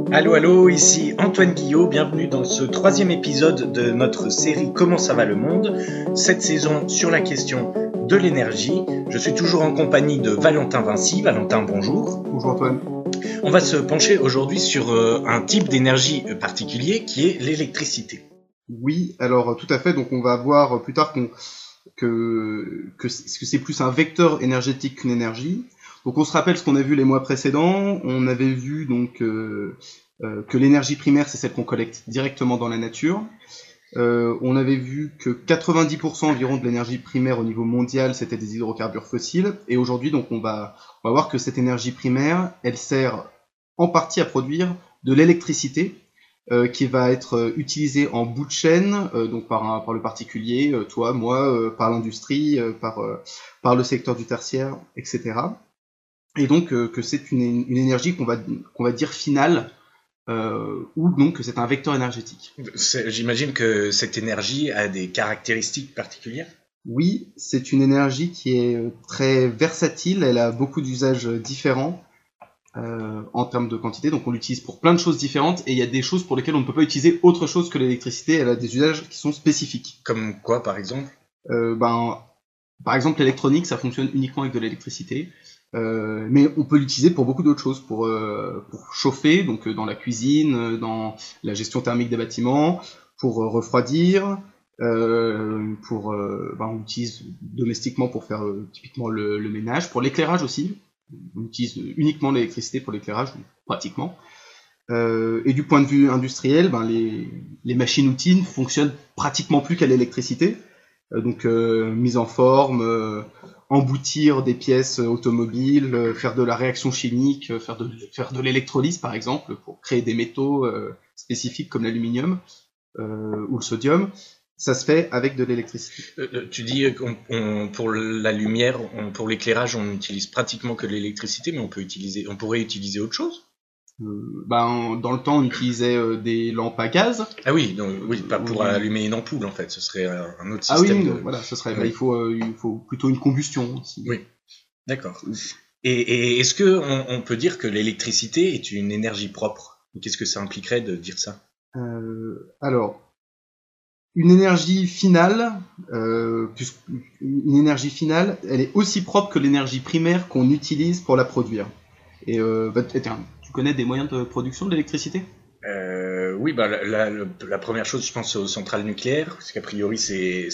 Allô, allô, ici Antoine Guillot, bienvenue dans ce 3e épisode de notre série Comment ça va le monde, cette saison sur la question de l'énergie. Je suis toujours en compagnie de Valentin Vinci. Valentin, bonjour. Bonjour Antoine. On va se pencher aujourd'hui sur un type d'énergie particulier qui est l'électricité. Oui, alors tout à fait, donc on va voir plus tard que c'est plus un vecteur énergétique qu'une énergie. Donc on se rappelle ce qu'on a vu les mois précédents, on avait vu donc que l'énergie primaire c'est celle qu'on collecte directement dans la nature. On avait vu que 90% environ de l'énergie primaire au niveau mondial c'était des hydrocarbures fossiles, et aujourd'hui donc on va voir que cette énergie primaire elle sert en partie à produire de l'électricité qui va être utilisée en bout de chaîne, donc par le particulier, toi, moi, par l'industrie, par le secteur du tertiaire, etc. Et donc que c'est une énergie qu'on va dire finale, ou donc que c'est un vecteur énergétique. J'imagine que cette énergie a des caractéristiques particulières. Oui, c'est une énergie qui est très versatile, elle a beaucoup d'usages différents en termes de quantité, donc on l'utilise pour plein de choses différentes, et il y a des choses pour lesquelles on ne peut pas utiliser autre chose que l'électricité, elle a des usages qui sont spécifiques. Comme quoi par exemple? Par exemple l'électronique, ça fonctionne uniquement avec de l'électricité. Mais on peut l'utiliser pour beaucoup d'autres choses, pour chauffer, donc dans la cuisine, dans la gestion thermique des bâtiments, pour refroidir, on l'utilise domestiquement pour faire typiquement le ménage, pour l'éclairage aussi. On utilise uniquement l'électricité pour l'éclairage, pratiquement. Et du point de vue industriel, les machines-outils ne fonctionnent pratiquement plus qu'à l'électricité. Donc mise en forme, emboutir des pièces automobiles, faire de la réaction chimique, faire de l'électrolyse par exemple pour créer des métaux spécifiques comme l'aluminium ou le sodium, ça se fait avec de l'électricité. Tu dis pour la lumière, pour l'éclairage, on n'utilise pratiquement que l'électricité, mais on pourrait utiliser autre chose. Dans le temps, on utilisait des lampes à gaz. Ah oui, donc, oui, pas pour allumer une ampoule en fait, ce serait un autre système. Ah oui, voilà, ce serait. Oui. Il faut plutôt une combustion aussi. Oui, d'accord. Et est-ce que on peut dire que l'électricité est une énergie propre? Qu'est-ce que ça impliquerait de dire ça? Alors, une énergie finale, une énergie finale, elle est aussi propre que l'énergie primaire qu'on utilise pour la produire. Et tu connais des moyens de production de l'électricité? Oui, la première chose, je pense aux centrales nucléaires, parce qu'a priori c'est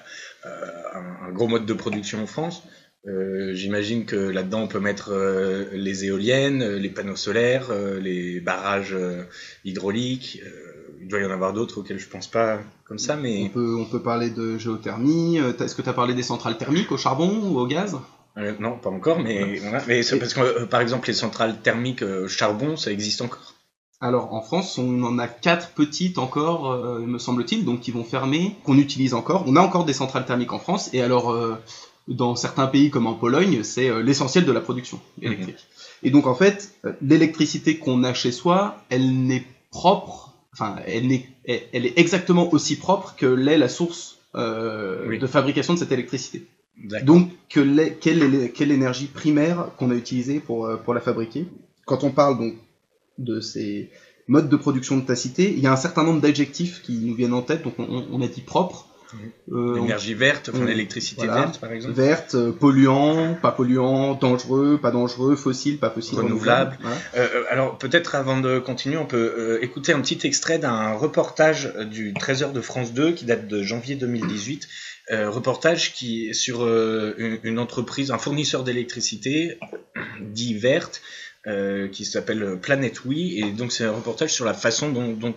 un gros mode de production en France. J'imagine que là-dedans on peut mettre les éoliennes, les panneaux solaires, les barrages hydrauliques. Il doit y en avoir d'autres auxquels je pense pas comme ça, mais on peut parler de géothermie. Est-ce que tu as parlé des centrales thermiques au charbon ou au gaz? Non, pas encore, mais voilà. Mais c'est parce que par exemple les centrales thermiques charbon, ça existe encore. Alors en France, on en a 4 petites encore, me semble-t-il, donc qui vont fermer, qu'on utilise encore. On a encore des centrales thermiques en France, et alors dans certains pays comme en Pologne, c'est l'essentiel de la production électrique. Et donc en fait, l'électricité qu'on a chez soi, elle n'est propre, elle est exactement aussi propre que l'est la source de fabrication de cette électricité. D'accord. Donc quelle est l'énergie primaire qu'on a utilisée pour la fabriquer? Quand on parle donc de ces modes de production de t'as il y a un certain nombre d'adjectifs qui nous viennent en tête, donc on a dit propre. L'énergie verte, l'électricité verte par exemple. Verte, polluant, pas polluant, dangereux, pas dangereux, fossile, pas fossile, renouvelable. Voilà. Alors peut-être avant de continuer, on peut écouter un petit extrait d'un reportage du 13h de France 2 qui date de janvier 2018. Reportage qui est sur une entreprise, un fournisseur d'électricité dit verte, qui s'appelle Planet Oui, et donc c'est un reportage sur la façon dont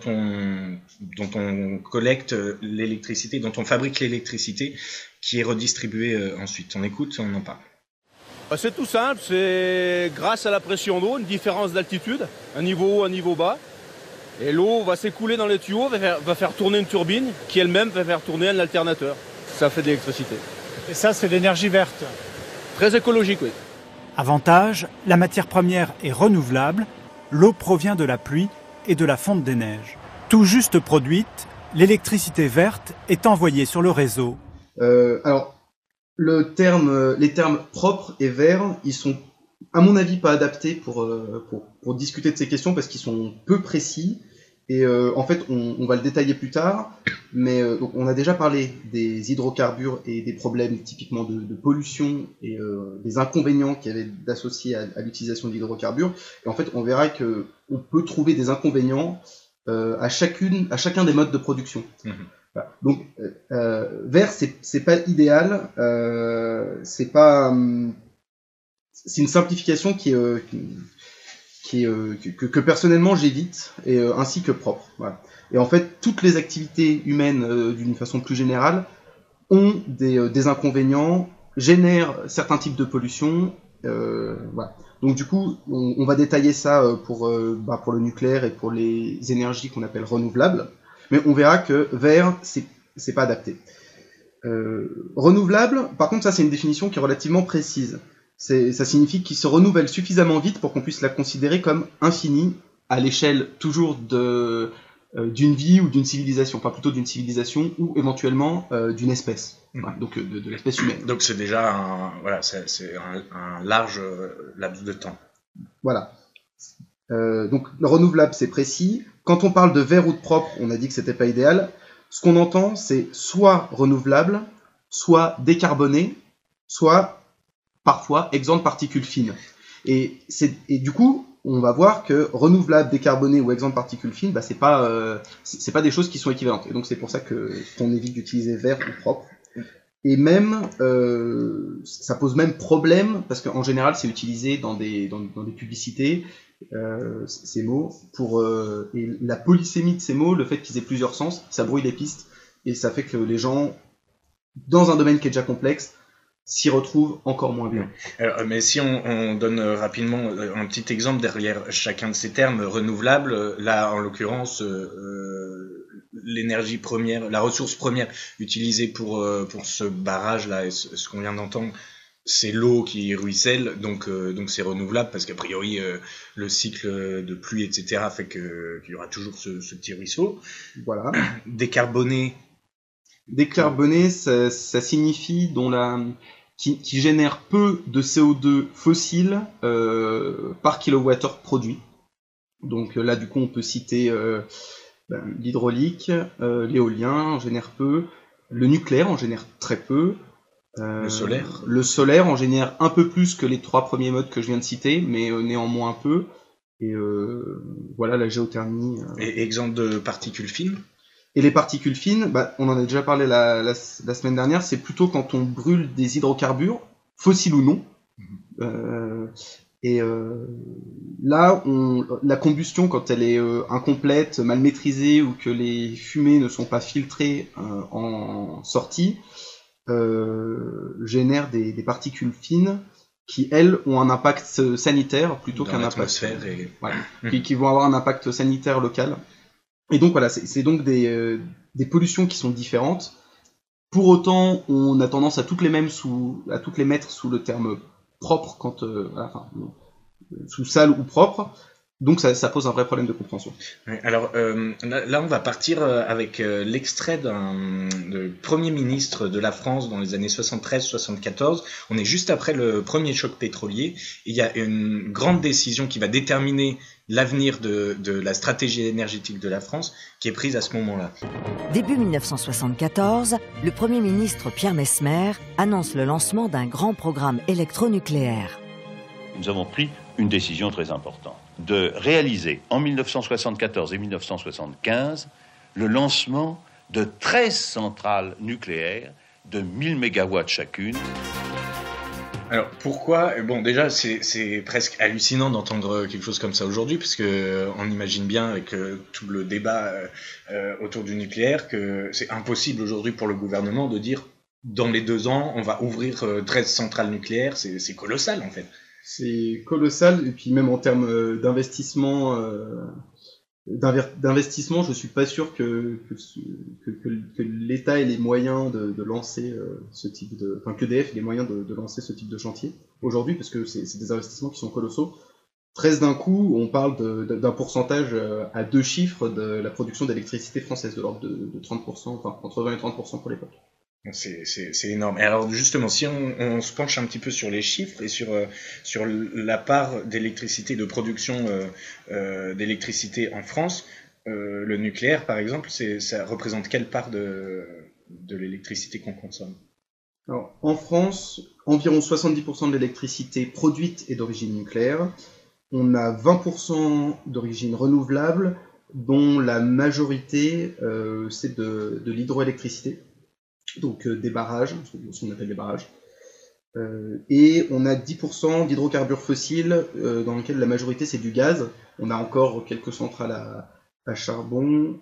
on collecte l'électricité, dont on fabrique l'électricité, qui est redistribuée ensuite. On écoute, on en parle. C'est tout simple, c'est grâce à la pression d'eau, une différence d'altitude, un niveau haut, un niveau bas, et l'eau va s'écouler dans les tuyaux, va faire tourner une turbine, qui elle-même va faire tourner un alternateur. Ça fait de l'électricité. Et ça, c'est l'énergie verte. Très écologique, oui. Avantage, la matière première est renouvelable, l'eau provient de la pluie et de la fonte des neiges. Tout juste produite, l'électricité verte est envoyée sur le réseau. Alors, les termes propres et verts, ils sont à mon avis, pas adaptés pour discuter de ces questions parce qu'ils sont peu précis. Et en fait, on va le détailler plus tard, mais donc on a déjà parlé des hydrocarbures et des problèmes typiquement de pollution et des inconvénients qu'il y avait d'associer à l'utilisation d'hydrocarbures. Et en fait, on verra que on peut trouver des inconvénients à chacun des modes de production. Voilà. Donc, vert, c'est pas idéal, c'est pas, c'est une simplification que personnellement j'évite, et ainsi que propre. Voilà. Et en fait, toutes les activités humaines, d'une façon plus générale, ont des inconvénients, génèrent certains types de pollution. Voilà. Donc du coup, on va détailler ça pour le nucléaire et pour les énergies qu'on appelle renouvelables. Mais on verra que vert, c'est pas adapté. Renouvelable, par contre, ça c'est une définition qui est relativement précise. Ça signifie qu'il se renouvelle suffisamment vite pour qu'on puisse la considérer comme infinie à l'échelle toujours d'une vie ou d'une civilisation, enfin plutôt d'une civilisation ou éventuellement d'une espèce, voilà, donc de l'espèce humaine. Donc c'est déjà c'est un large laps de temps. Voilà. Donc le renouvelable c'est précis. Quand on parle de vert ou de propre, on a dit que c'était pas idéal. Ce qu'on entend c'est soit renouvelable, soit décarboné, soit parfois exempt de particules fines. Et du coup, on va voir que renouvelable, décarboné ou exempt de particules fines, c'est pas des choses qui sont équivalentes. Et donc c'est pour ça qu'on évite d'utiliser vert ou propre. Et même, ça pose même problème, parce qu'en général, c'est utilisé dans des publicités, ces mots, et la polysémie de ces mots, le fait qu'ils aient plusieurs sens, ça brouille les pistes, et ça fait que les gens, dans un domaine qui est déjà complexe, s'y retrouvent encore moins bien. Alors, mais si on donne rapidement un petit exemple derrière chacun de ces termes, renouvelable, là en l'occurrence l'énergie première, la ressource première utilisée pour ce barrage là, ce qu'on vient d'entendre, c'est l'eau qui ruisselle, donc c'est renouvelable parce qu'a priori le cycle de pluie etc fait qu'il y aura toujours ce petit ruisseau. Voilà. Décarboné, ça signifie qui génère peu de CO2 fossile par kilowattheure produit. Donc là, du coup, on peut citer l'hydraulique, l'éolien en génère peu, le nucléaire en génère très peu, le solaire. Le solaire en génère un peu plus que les 3 premiers modes que je viens de citer, mais néanmoins un peu. Et voilà, la géothermie. Et exemple de particules fines. Et les particules fines, on en a déjà parlé la semaine dernière, c'est plutôt quand on brûle des hydrocarbures, fossiles ou non. Là, la combustion, quand elle est incomplète, mal maîtrisée, ou que les fumées ne sont pas filtrées en sortie, génère des particules fines qui, elles, ont un impact sanitaire plutôt qu'un impact... Voilà, qui vont avoir un impact sanitaire local. Et donc voilà, c'est donc des pollutions qui sont différentes. Pour autant, on a tendance à toutes les mettre sous le terme propre, sous sale ou propre. Donc ça pose un vrai problème de compréhension. Alors là, on va partir avec l'extrait du Premier ministre de la France dans les années 73-74. On est juste après le premier choc pétrolier. Il y a une grande décision qui va déterminer l'avenir de la stratégie énergétique de la France qui est prise à ce moment-là. Début 1974, le Premier ministre Pierre Messmer annonce le lancement d'un grand programme électronucléaire. Nous avons pris une décision très importante, de réaliser en 1974 et 1975 le lancement de 13 centrales nucléaires de 1000 MW chacune. Alors pourquoi ? Bon, déjà c'est presque hallucinant d'entendre quelque chose comme ça aujourd'hui, parce que on imagine bien avec tout le débat autour du nucléaire que c'est impossible aujourd'hui pour le gouvernement de dire dans les 2 ans on va ouvrir 13 centrales nucléaires. C'est colossal en fait. C'est colossal, et puis même en termes d'investissement, je suis pas sûr que l'État ait les moyens de lancer ce type de, enfin qu'EDF ait les moyens de lancer ce type de chantier aujourd'hui, parce que c'est des investissements qui sont colossaux. 13 d'un coup, on parle d'un pourcentage à 2 chiffres de la production d'électricité française, de l'ordre de 30%, enfin entre 20 et 30% pour l'époque. C'est énorme. Et alors justement, si on se penche un petit peu sur les chiffres et sur la part d'électricité, de production d'électricité en France, le nucléaire par exemple, ça représente quelle part de l'électricité qu'on consomme? Alors, en France, environ 70% de l'électricité produite est d'origine nucléaire. On a 20% d'origine renouvelable, dont la majorité c'est de l'hydroélectricité, donc des barrages, ce qu'on appelle des barrages. Et on a 10% d'hydrocarbures fossiles, dans lesquels la majorité c'est du gaz. On a encore quelques centrales à charbon,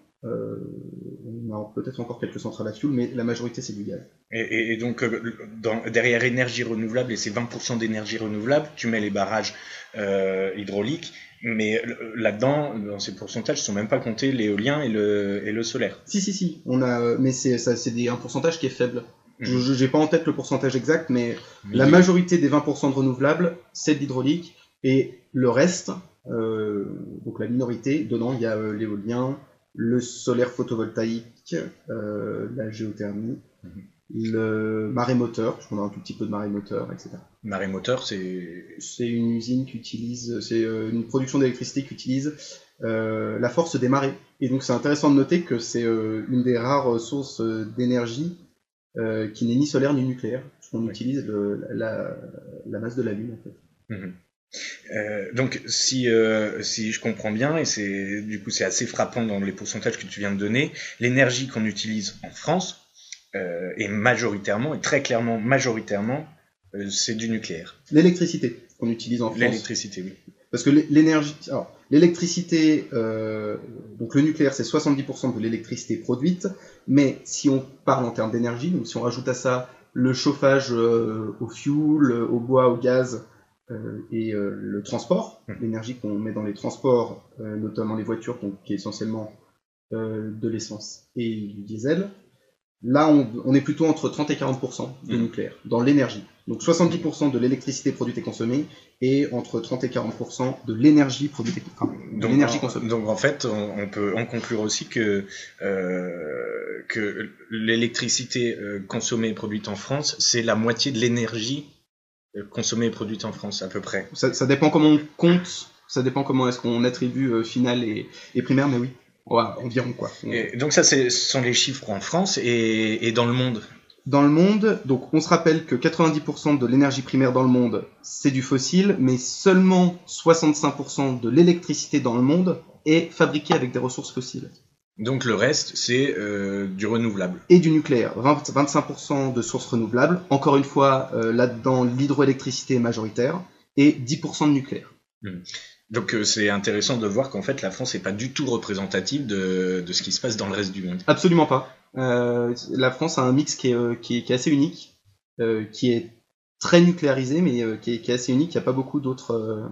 on a peut-être encore quelques centrales à fioul, mais la majorité c'est du gaz. Et donc derrière énergie renouvelable et ces 20% d'énergie renouvelable, tu mets les barrages hydrauliques, mais là-dedans, dans ces pourcentages, ne sont même pas comptés l'éolien et le solaire. Si, on a, mais c'est un pourcentage qui est faible. Je n'ai pas en tête le pourcentage exact, mais la majorité des 20% de renouvelables, c'est de l'hydraulique, et le reste, donc la minorité, dedans il y a l'éolien, le solaire photovoltaïque, la géothermie, le marémoteur, parce qu'on a un tout petit peu de marémoteur, etc. Marémoteur, c'est une usine qui utilise, c'est une production d'électricité qui utilise la force des marées. Et donc c'est intéressant de noter que c'est une des rares sources d'énergie qui n'est ni solaire ni nucléaire, parce qu'on utilise la masse de la Lune en fait. Donc si je comprends bien, et c'est assez frappant dans les pourcentages que tu viens de donner, l'énergie qu'on utilise en France est majoritairement, et très clairement majoritairement, c'est du nucléaire. L'électricité qu'on utilise en France. L'électricité, oui. Parce que l'électricité, donc le nucléaire c'est 70% de l'électricité produite, mais si on parle en termes d'énergie, donc si on rajoute à ça le chauffage au fioul, au bois, au gaz, et le transport, l'énergie qu'on met dans les transports, notamment les voitures, donc, qui est essentiellement de l'essence et du diesel, là on est plutôt entre 30 et 40% de nucléaire, dans l'énergie. Donc 70% de l'électricité produite et consommée, et entre 30 et 40% de l'énergie produite et consommée. Donc en fait, on peut en conclure aussi que l'électricité consommée et produite en France, c'est la moitié de l'énergie consommée et produite en France, à peu près. Ça dépend comment on compte, ça dépend comment est-ce qu'on attribue finale et primaire, mais oui. Ouais, environ quoi. Et donc ça, ce sont les chiffres en France et dans le monde. Dans le monde, donc on se rappelle que 90% de l'énergie primaire dans le monde, c'est du fossile, mais seulement 65% de l'électricité dans le monde est fabriquée avec des ressources fossiles. Donc le reste, c'est du renouvelable. Et du nucléaire. 25% de sources renouvelables. Encore une fois, là-dedans, l'hydroélectricité est majoritaire. Et 10% de nucléaire. Donc c'est intéressant de voir qu'en fait la France n'est pas du tout représentative de ce qui se passe dans le reste du monde. Absolument pas. La France a un mix qui est assez unique, qui est très nucléarisé, mais qui est assez unique. Il n'y a pas beaucoup d'autres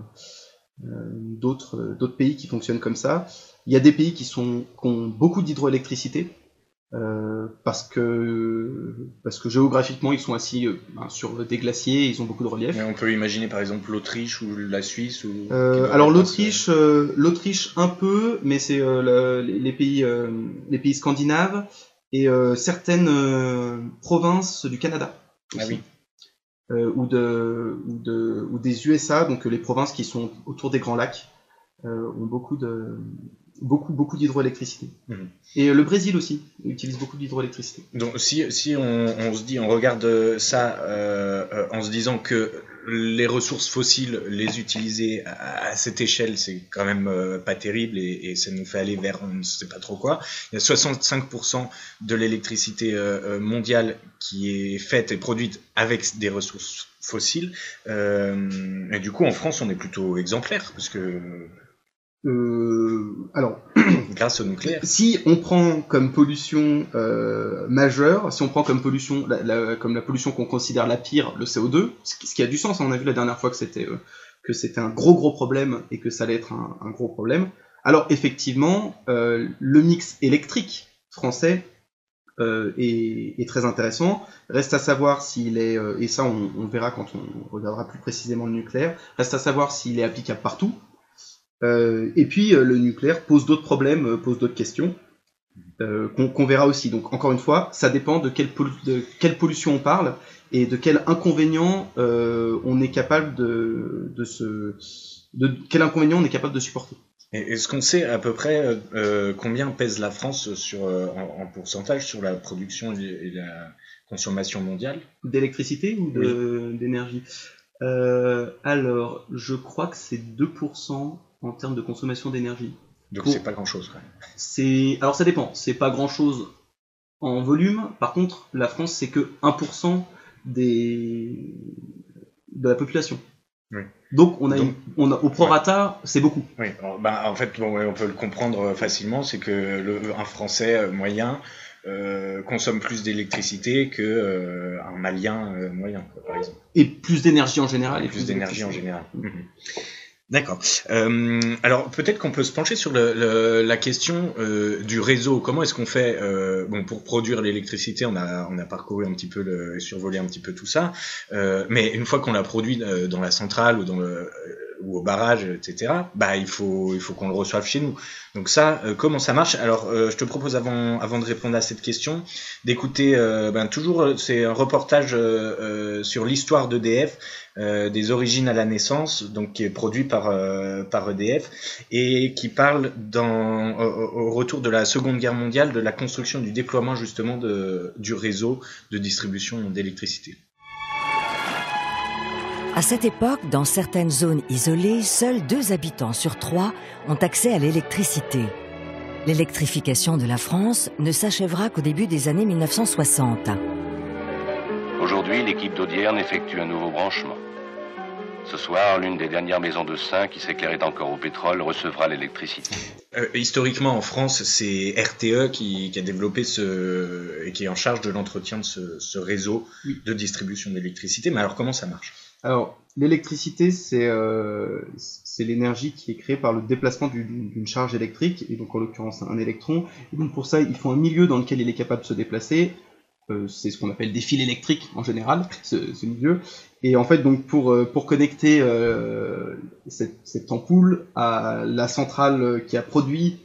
pays qui fonctionnent comme ça. Il y a des pays qui ont beaucoup d'hydroélectricité, parce que géographiquement ils sont assis sur des glaciers, et ils ont beaucoup de relief. Mais on peut imaginer par exemple l'Autriche ou la Suisse alors l'Autriche un peu, mais c'est les pays scandinaves et certaines provinces du Canada aussi. Ah oui. ou des USA, donc les provinces qui sont autour des Grands Lacs ont beaucoup d'hydroélectricité. Et le Brésil aussi utilise beaucoup d'hydroélectricité. Donc si on regarde ça en se disant que les ressources fossiles, les utiliser à cette échelle, c'est quand même pas terrible, et ça nous fait aller vers on ne sait pas trop quoi. Il y a 65% de l'électricité mondiale qui est faite et produite avec des ressources fossiles. Et du coup, en France, on est plutôt exemplaire, parce que alors, grâce au nucléaire. Si on prend comme pollution majeure, si on prend comme pollution comme la pollution qu'on considère la pire, le CO2, ce qui a du sens, on a vu la dernière fois que c'était un gros problème et que ça allait être un gros problème. Alors effectivement, le mix électrique français est très intéressant. Reste à savoir s'il est, et ça on verra quand on regardera plus précisément le nucléaire, reste à savoir s'il est applicable partout. Et puis le nucléaire pose d'autres problèmes, pose d'autres questions. qu'on verra aussi. Donc encore une fois, ça dépend de quelle pollution on parle et de quel inconvénient on est capable de quel inconvénient on est capable de supporter. Est-ce qu'on sait à peu près combien pèse la France en pourcentage sur la production et la consommation mondiale d'électricité ou d'énergie? Alors, je crois que c'est 2% en termes de consommation d'énergie. Donc c'est pas grand-chose quand même. Alors ça dépend, c'est pas grand-chose en volume. Par contre, la France, c'est que 1% de la population. Oui. Donc on a au prorata, c'est beaucoup. Oui. Alors, en fait, on peut le comprendre facilement, c'est que un Français moyen consomme plus d'électricité que un Malien moyen, quoi, par exemple. Et plus d'énergie en général. Et plus d'énergie en général. D'accord. Alors peut-être qu'on peut se pencher sur la question du réseau. Comment est-ce qu'on fait pour produire l'électricité? On a parcouru un petit peu survolé un petit peu tout ça. Mais une fois qu'on l'a produit dans la centrale ou au barrage, etc. Il faut qu'on le reçoive chez nous. Donc ça, comment ça marche? Alors, je te propose avant de répondre à cette question, d'écouter toujours, c'est un reportage sur l'histoire d'EDF, des origines à la naissance, donc qui est produit par EDF et qui parle au retour de la Seconde Guerre mondiale de la construction du déploiement justement du réseau de distribution d'électricité. À cette époque, dans certaines zones isolées, seuls 2 habitants sur 3 ont accès à l'électricité. L'électrification de la France ne s'achèvera qu'au début des années 1960. Aujourd'hui, l'équipe d'Audierne effectue un nouveau branchement. Ce soir, l'une des dernières maisons de Saint qui s'éclairait encore au pétrole recevra l'électricité. Historiquement, en France, c'est RTE qui a développé et qui est en charge de l'entretien de ce réseau de distribution d'électricité. Mais alors, comment ça marche? Alors, l'électricité, c'est l'énergie qui est créée par le déplacement d'une charge électrique, et donc en l'occurrence un électron. Et donc pour ça, il faut un milieu dans lequel il est capable de se déplacer. C'est ce qu'on appelle des fils électriques en général, ce milieu. Et en fait, donc pour connecter cette ampoule à la centrale qui a produit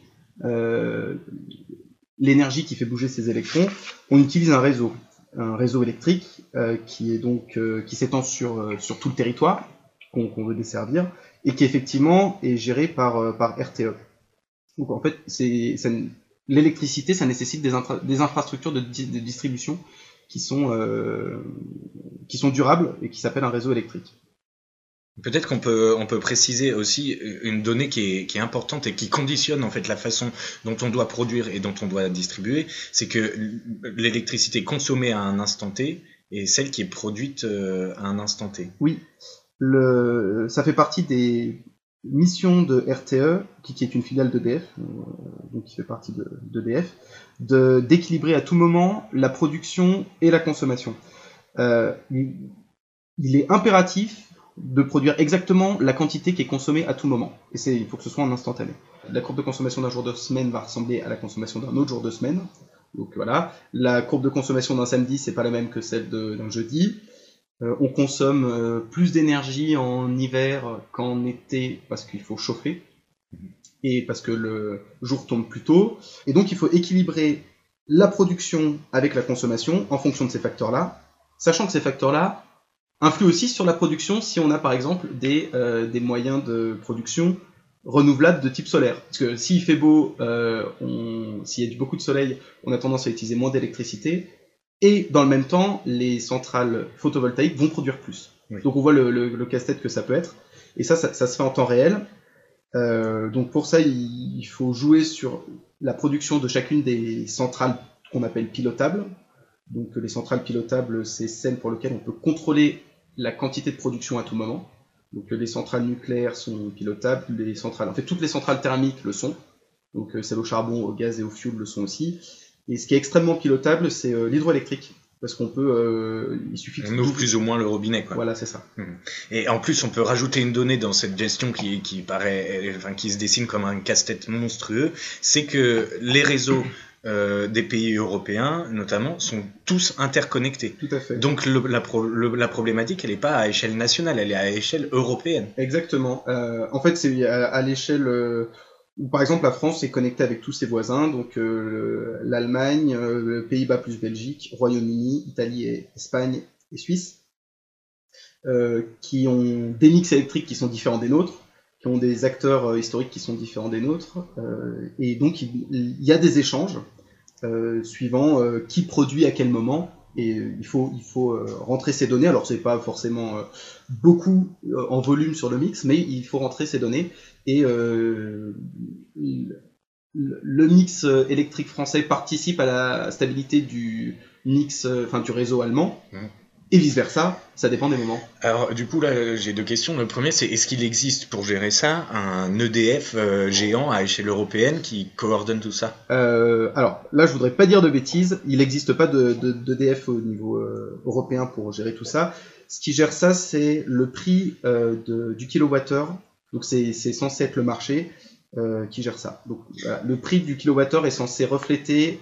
l'énergie qui fait bouger ces électrons, on utilise un réseau électrique qui s'étend sur tout le territoire qu'on veut desservir et qui effectivement est géré par RTE. Donc en fait, l'électricité, ça nécessite des infrastructures de distribution qui sont durables et qui s'appellent un réseau électrique. Peut-être qu'on peut préciser aussi une donnée qui est importante et qui conditionne en fait la façon dont on doit produire et dont on doit distribuer, c'est que l'électricité consommée à un instant T est celle qui est produite à un instant T. Oui, ça fait partie des missions de RTE, qui est une filiale d'EDF, donc qui fait partie d'EDF, d'équilibrer à tout moment la production et la consommation. Il est impératif de produire exactement la quantité qui est consommée à tout moment. Et il faut que ce soit en instantané. La courbe de consommation d'un jour de semaine va ressembler à la consommation d'un autre jour de semaine. Donc voilà. La courbe de consommation d'un samedi, c'est pas la même que celle d'un jeudi. On consomme plus d'énergie en hiver qu'en été parce qu'il faut chauffer et parce que le jour tombe plus tôt. Et donc il faut équilibrer la production avec la consommation en fonction de ces facteurs-là, sachant que ces facteurs-là influe aussi sur la production si on a par exemple des moyens de production renouvelables de type solaire. Parce que s'il fait beau, s'il y a beaucoup de soleil, on a tendance à utiliser moins d'électricité. Et dans le même temps, les centrales photovoltaïques vont produire plus. Oui. Donc on voit le casse-tête que ça peut être. Et ça se fait en temps réel. Donc pour ça, il faut jouer sur la production de chacune des centrales qu'on appelle pilotables. Donc les centrales pilotables, c'est celles pour lesquelles on peut contrôler la quantité de production à tout moment. Donc les centrales nucléaires sont pilotables, toutes les centrales thermiques le sont. Donc celles au charbon, au gaz et au fioul le sont aussi. Et ce qui est extrêmement pilotable, c'est l'hydroélectrique. Parce qu'on peut, il suffit on ouvre plus ou moins le robinet, quoi. Voilà, c'est ça. Et en plus, on peut rajouter une donnée dans cette gestion qui se dessine comme un casse-tête monstrueux, c'est que les réseaux des pays européens, notamment, sont tous interconnectés. Tout à fait. Donc la problématique, elle n'est pas à échelle nationale, elle est à échelle européenne. Exactement. En fait, c'est à l'échelle par exemple, la France est connectée avec tous ses voisins, donc l'Allemagne, Pays-Bas plus Belgique, Royaume-Uni, Italie, Espagne et Suisse, qui ont des mix électriques qui sont différents des nôtres, qui ont des acteurs historiques qui sont différents des nôtres, et donc il y a des échanges suivant qui produit à quel moment, et il faut rentrer ces données. Alors c'est pas forcément beaucoup en volume sur le mix, mais il faut rentrer ces données, et le mix électrique français participe à la stabilité du mix, du réseau allemand. Et vice-versa, ça dépend des moments. Alors, du coup, là, j'ai deux questions. Le premier, c'est est-ce qu'il existe, pour gérer ça, un EDF géant à échelle européenne qui coordonne tout ça ? Alors, là, je voudrais pas dire de bêtises. Il n'existe pas d'EDF au niveau européen pour gérer tout ça. Ce qui gère ça, c'est le prix du kilowattheure. Donc, c'est censé être le marché qui gère ça. Donc, voilà, le prix du kilowattheure est censé refléter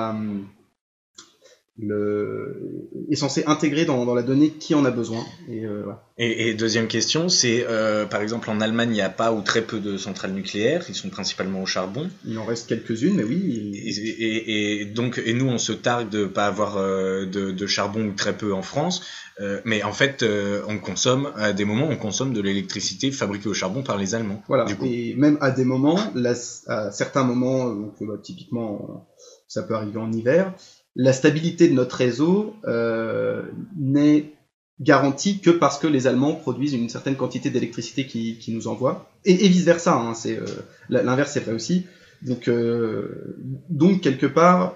est censé intégrer dans la donnée qui en a besoin. Voilà. Et deuxième question, c'est par exemple en Allemagne, il n'y a pas ou très peu de centrales nucléaires, ils sont principalement au charbon. Il en reste quelques-unes, mais oui. Et nous, on se targue de ne pas avoir de charbon ou très peu en France, mais en fait, on consomme, à des moments, on consomme de l'électricité fabriquée au charbon par les Allemands. Voilà, et même à des moments, à certains moments, donc, typiquement, ça peut arriver en hiver, la stabilité de notre réseau n'est garantie que parce que les Allemands produisent une certaine quantité d'électricité qui nous envoient, et vice-versa, hein, l'inverse est vrai aussi. Donc quelque part,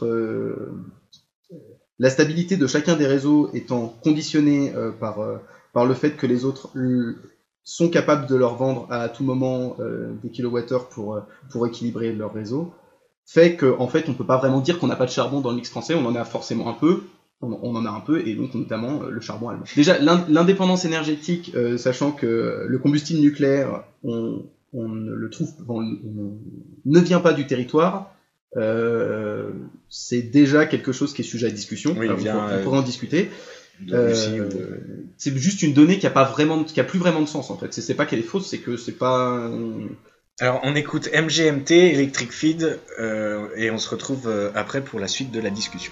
la stabilité de chacun des réseaux étant conditionnée par le fait que les autres sont capables de leur vendre à tout moment des kilowattheures pour équilibrer leur réseau, fait qu'en fait, on peut pas vraiment dire qu'on n'a pas de charbon dans le mix français, on en a forcément un peu, on en a un peu, et donc notamment le charbon allemand. Déjà, l'indépendance énergétique, sachant que le combustible nucléaire, on ne vient pas du territoire, c'est déjà quelque chose qui est sujet à discussion. Oui, on pourrait en discuter. C'est juste une donnée qui a plus vraiment de sens en fait. C'est pas qu'elle est fausse, c'est que c'est pas. Alors, on écoute MGMT, Electric Feed, et on se retrouve après pour la suite de la discussion.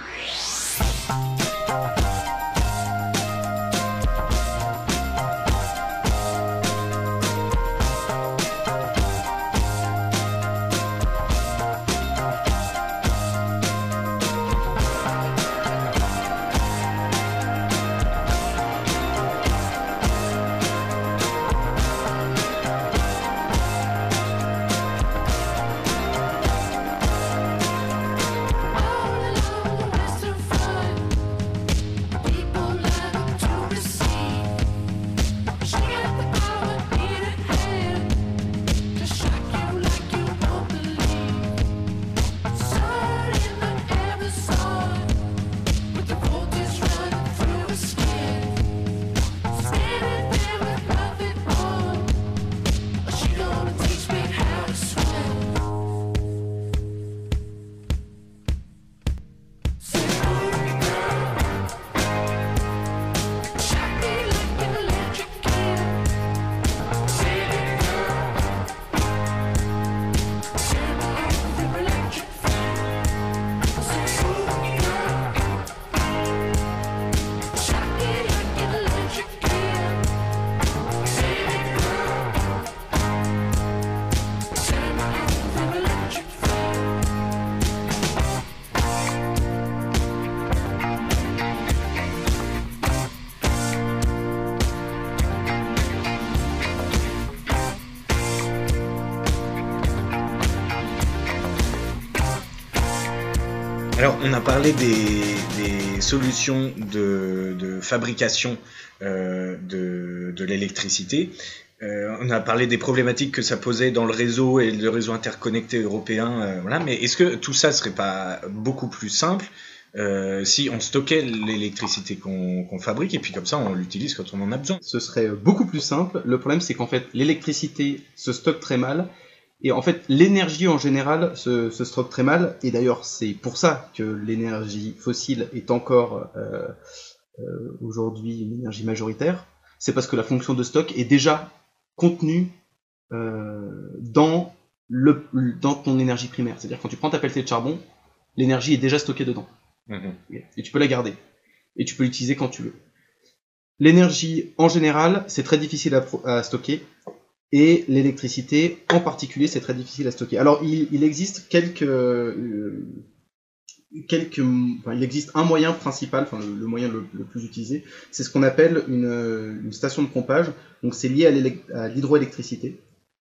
Alors, on a parlé des solutions de fabrication de l'électricité. On a parlé des problématiques que ça posait dans le réseau et le réseau interconnecté européen. Voilà. Mais est-ce que tout ça serait pas beaucoup plus simple si on stockait l'électricité qu'on fabrique et puis comme ça on l'utilise quand on en a besoin? Ce serait beaucoup plus simple. Le problème, c'est qu'en fait, l'électricité se stocke très mal. Et en fait, l'énergie en général se stocke très mal. Et d'ailleurs, c'est pour ça que l'énergie fossile est encore aujourd'hui une énergie majoritaire. C'est parce que la fonction de stock est déjà contenue dans dans ton énergie primaire. C'est-à-dire quand tu prends ta pelletée de charbon, l'énergie est déjà stockée dedans. Et tu peux la garder. Et tu peux l'utiliser quand tu veux. L'énergie, en général, c'est très difficile à stocker. Et l'électricité, en particulier, c'est très difficile à stocker. Alors, il existe il existe un moyen principal, enfin le moyen le plus utilisé, c'est ce qu'on appelle une station de pompage. Donc c'est lié à l'hydroélectricité,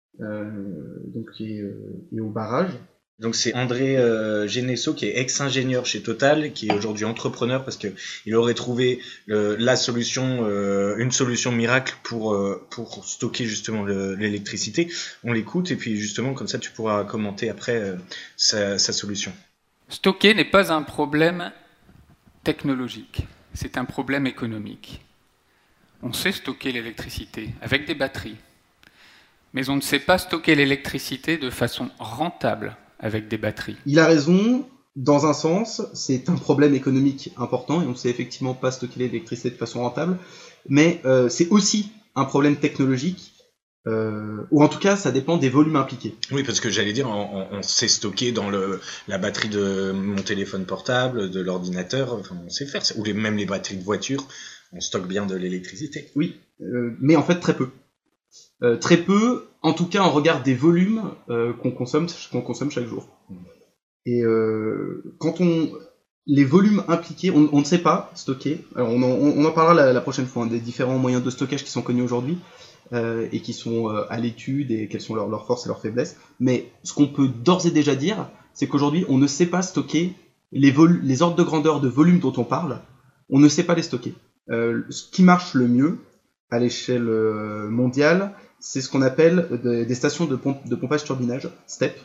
et au barrage. Donc c'est André Genesso qui est ex-ingénieur chez Total, qui est aujourd'hui entrepreneur parce que il aurait trouvé une solution miracle pour stocker justement l'électricité. On l'écoute et puis justement comme ça tu pourras commenter après sa solution. Stocker n'est pas un problème technologique, c'est un problème économique. On sait stocker l'électricité avec des batteries, mais on ne sait pas stocker l'électricité de façon rentable avec des batteries. Il a raison, dans un sens, c'est un problème économique important et on ne sait effectivement pas stocker l'électricité de façon rentable, mais c'est aussi un problème technologique. Ou en tout cas, ça dépend des volumes impliqués. Oui, parce que j'allais dire, on sait stocker dans la batterie de mon téléphone portable, de l'ordinateur, enfin, on sait faire, ou même les batteries de voiture, on stocke bien de l'électricité. Oui, mais en fait très peu. Très peu, en tout cas en regard des volumes qu'on consomme chaque jour. Et quand les volumes impliqués, on ne sait pas stocker. Alors on en parlera la prochaine fois, des différents moyens de stockage qui sont connus aujourd'hui. Et qui sont à l'étude et quelles sont leurs forces et leurs faiblesses. Mais ce qu'on peut d'ores et déjà dire, c'est qu'aujourd'hui, on ne sait pas stocker les ordres de grandeur de volume dont on parle, on ne sait pas les stocker. Ce qui marche le mieux à l'échelle mondiale, c'est ce qu'on appelle des stations de pompage-turbinage, STEP,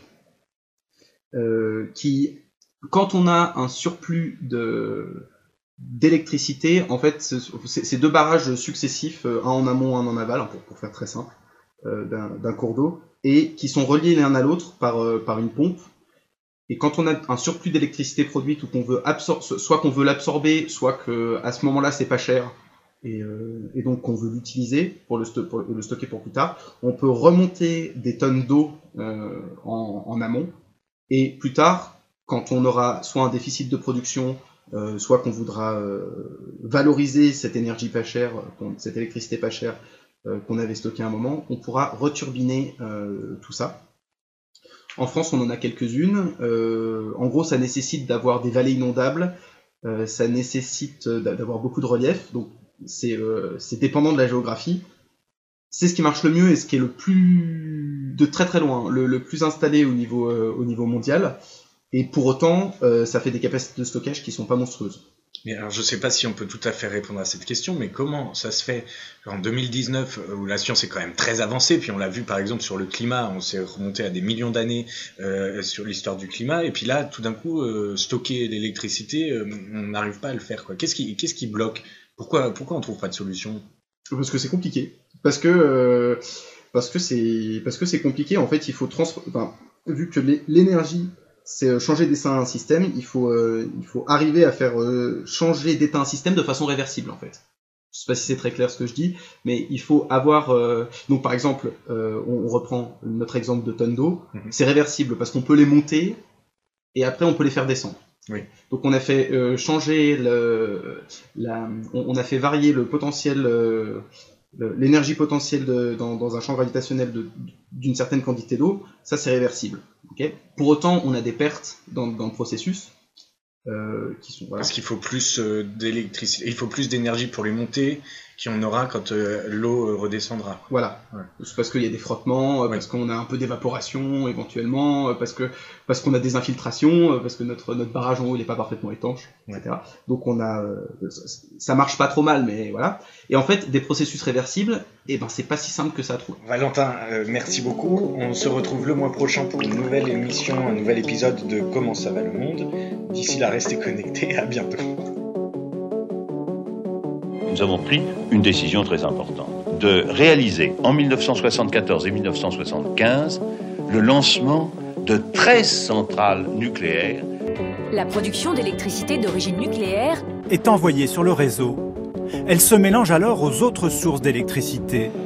qui, quand on a un surplus d'électricité, en fait, c'est deux barrages successifs, un en amont, un en aval, pour faire très simple, d'un cours d'eau, et qui sont reliés l'un à l'autre par une pompe. Et quand on a un surplus d'électricité produite ou qu'on veut soit qu'on veut l'absorber, soit que à ce moment-là c'est pas cher et donc qu'on veut l'utiliser pour le stocker pour plus tard, on peut remonter des tonnes d'eau en amont. Et plus tard, quand on aura soit un déficit de production, soit qu'on voudra valoriser cette énergie pas chère, cette électricité pas chère qu'on avait stockée à un moment, on pourra returbiner tout ça. En France, on en a quelques-unes. En gros, ça nécessite d'avoir des vallées inondables, ça nécessite d'avoir beaucoup de relief, donc c'est dépendant de la géographie. C'est ce qui marche le mieux et ce qui est le plus, de très très loin, le plus installé au niveau mondial. Et pour autant, ça fait des capacités de stockage qui sont pas monstrueuses. Mais alors, je sais pas si on peut tout à fait répondre à cette question, mais comment ça se fait en 2019, où la science est quand même très avancée, puis on l'a vu par exemple sur le climat, on s'est remonté à des millions d'années sur l'histoire du climat, et puis là, tout d'un coup, stocker l'électricité, on n'arrive pas à le faire, quoi. Qu'est-ce qui bloque ? Pourquoi on trouve pas de solution ? Parce que c'est compliqué. Parce que c'est compliqué. En fait, il faut vu que l'énergie, c'est changer d'état à un système, il faut arriver à faire changer d'état à un système de façon réversible, en fait. Je sais pas si c'est très clair ce que je dis, mais il faut avoir... donc par exemple, on reprend notre exemple de tonnes d'eau, c'est réversible parce qu'on peut les monter et après on peut les faire descendre. Oui. Donc on a fait changer on a fait varier le potentiel, l'énergie potentielle dans un champ gravitationnel d'une certaine quantité d'eau, ça c'est réversible. Okay. Pour autant, on a des pertes dans le processus qui sont... Voilà. Parce qu'il faut plus d'électricité, il faut plus d'énergie pour les monter qu'il y en aura quand l'eau redescendra. Voilà. Ouais. C'est parce qu'il y a des frottements, parce qu'on a un peu d'évaporation éventuellement, parce qu'on a des infiltrations, parce que notre barrage en haut n'est pas parfaitement étanche, etc. Donc ça marche pas trop mal, mais voilà. Et en fait, des processus réversibles, c'est pas si simple que ça à trouver. Valentin, merci beaucoup. On se retrouve le mois prochain pour une nouvelle émission, un nouvel épisode de Comment ça va le monde. D'ici là, restez connectés. À bientôt. Nous avons pris une décision très importante, de réaliser en 1974 et 1975 le lancement de 13 centrales nucléaires. La production d'électricité d'origine nucléaire est envoyée sur le réseau. Elle se mélange alors aux autres sources d'électricité.